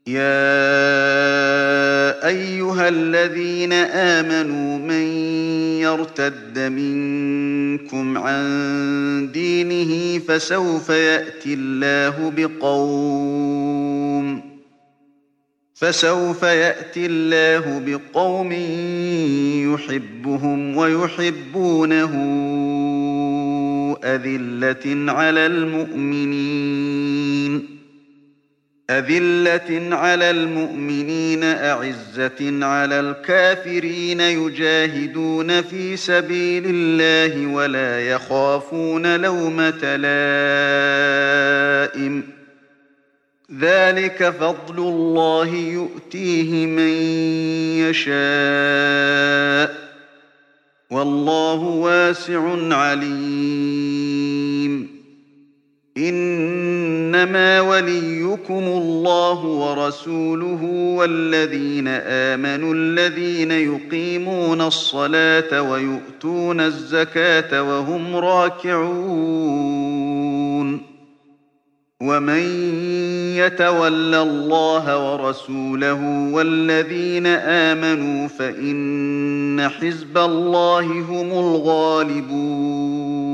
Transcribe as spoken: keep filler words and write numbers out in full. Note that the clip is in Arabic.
يا أيها الذين آمنوا من يرتد منكم عن دينه فسوف يأتي الله بقوم فسوف يأتي الله بقوم يحبهم ويحبونه أذلة على المؤمنين أذلة على المؤمنين أعزة على الكافرين يجاهدون في سبيل الله ولا يخافون لومة لائم ذلك فضل الله يؤتيه من يشاء والله واسع عليم إنما وليكم الله ورسوله والذين آمنوا الذين يقيمون الصلاة ويؤتون الزكاة وهم راكعون ومن يتول الله ورسوله والذين آمنوا فإن حزب الله هم الغالبون